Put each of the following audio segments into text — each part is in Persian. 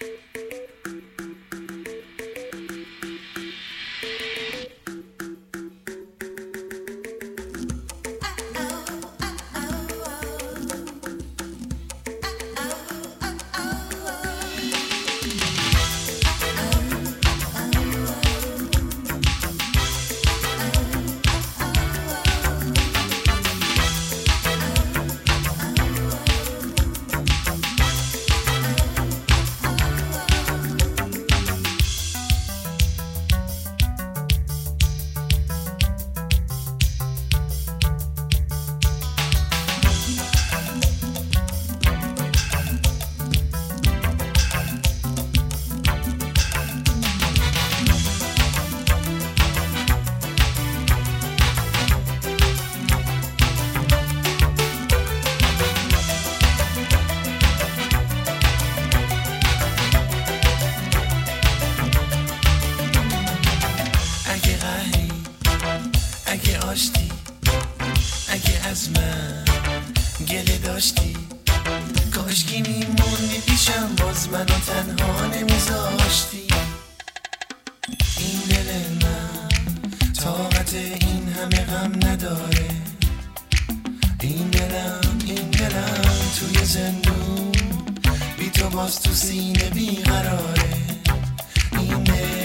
اگه آشتی، اگه از من گله داشتی، کاشکی میموندی پیشم، باز منو تنها نمیذاشتی. این دل من طاقت این همه غم نداره، این دلم توی زندون بی تو باز تو سینه بیقراره. این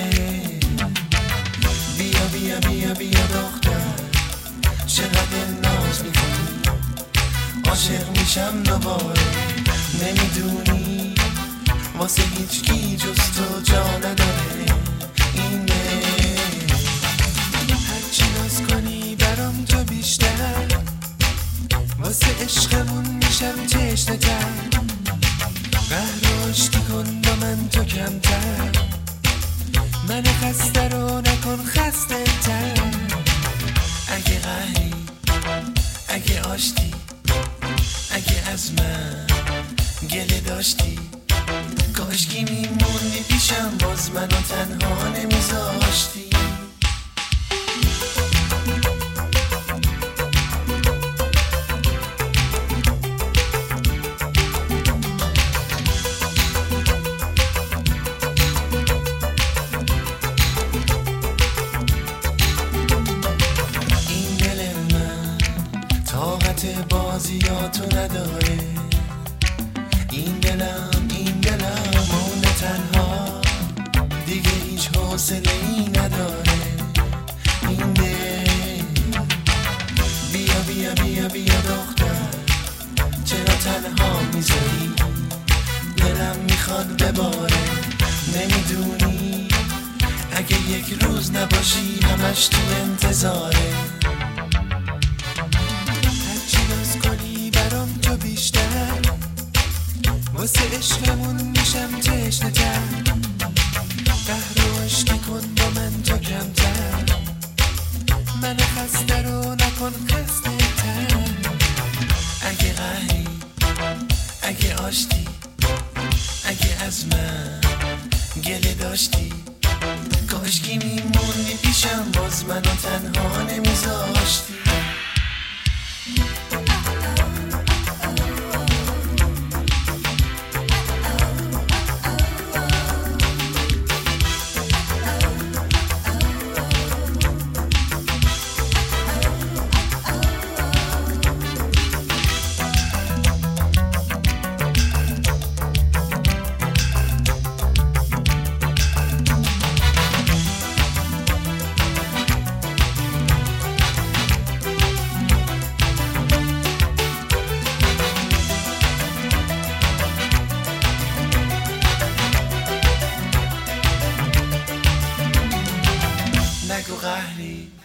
بیا دختر، چقدر ناز میکنی، عاشق میشم دوباره. نمیدونی واسه هیچکی جز تو جا نداره. اینه هرچی ناز کنی برام تو بیشتر، واسه عشقمون میشم تشنه‌تر. قهر و آشتی کن با من تو کمتر، من خسته رو نکن خسته تر. اگه قهری، اگه آشتی، اگه از من گله داشتی، کاشکی میموندی پیشم، باز منو تنها نمیذاشتی. بازیاتو نداره. این دلم مونه تنها، دیگه هیچ حوصله ای نداره. این دل بیا دختر، چرا تنها میذاری، دلم میخواد بباره. نمیدونی اگه یک روز نباشی همش تو انتظاره. واسه عشقمون میشم تشنه‌تر، قهر و آشتی کن با من تو کمتر، من خسته رو نکن خسته تر. اگه قهری، اگه آشتی، اگه از من گله داشتی، کاشکی میموندی پیشم، باز منو تنها نمیذاشتی. نگو قهری،